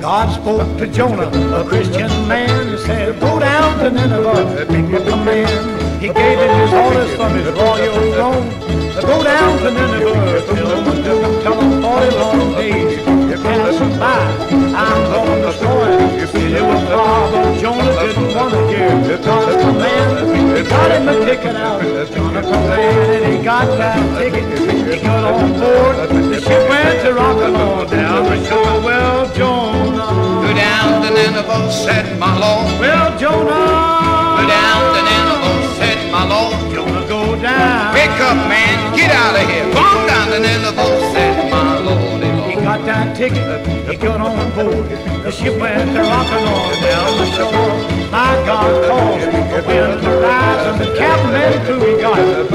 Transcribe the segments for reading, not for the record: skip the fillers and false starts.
God spoke to Jonah, a Christian man. He said, go down to Nineveh, make a command. He gave him his orders from his royal throne. Go down to Nineveh, tell them 40 long days. You're passing by, I'm going to destroy it. It was far, but Jonah didn't want to hear God's command. He got him a ticket out, Jonah complained, and he got that ticket. He got on board, the ship went to rock along down the shore. Well, Jonah, go down to Nineveh, said my Lord. Well, Jonah, go down to Nineveh, said my Lord. Jonah, go down. Wake up, man, get out of here. Come down to Nineveh, said my Lord. He got that ticket, he got on board. The ship went to rockin' on down the shore. My God calls, the wind to rise, and the captain and crew he got.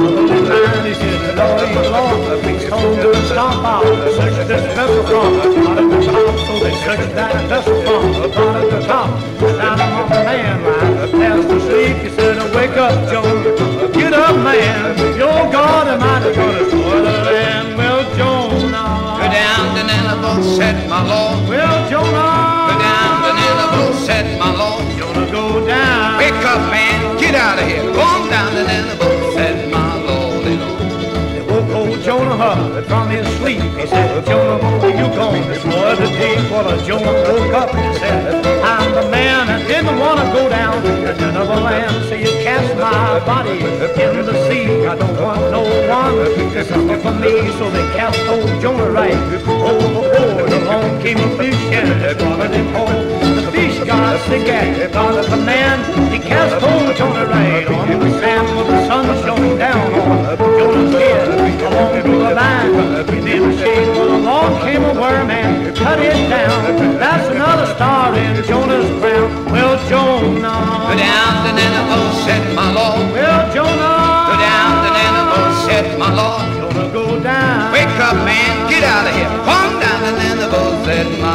And he said, Lord, please hold to stop out. Search this vessel from bottom to top. So they searched that vessel from bottom to top. Down on the man line, fast asleep. He said, wake up, Jonah, get up, man. Your God am I gonna destroy the land. Well, Jonah, go down to Nineveh, said my Lord. Well, Jonah, go down to Nineveh, said my Lord. Jonah, go down. Wake up, man, get out of here. Come down to Nineveh, said my Lord. They woke old Jonah up from his sleep. He said, Jonah, you gone destroy the deep. Well, Jonah woke up and said, I'm the man that didn't want to go down to Nineveh land. So you cast my body in the sea. I don't want no one to suffer for me. So they cast old Jonah right overboard. Along came a fish and it brought him home. The fish got sick at God of the man. He cast old Jonah right on the sand with the sun shone down on Jonah's head. Along to the line, in the shade, well, along came a worm and cut it down. That's another star in Jonah's crown. Well, Jonah, go down to Nineveh, said my Lord. Well, Jonah, go down to Nineveh, said my Lord. Jonah, go down. Wake up, man, get out of here. Come down to Nineveh, said my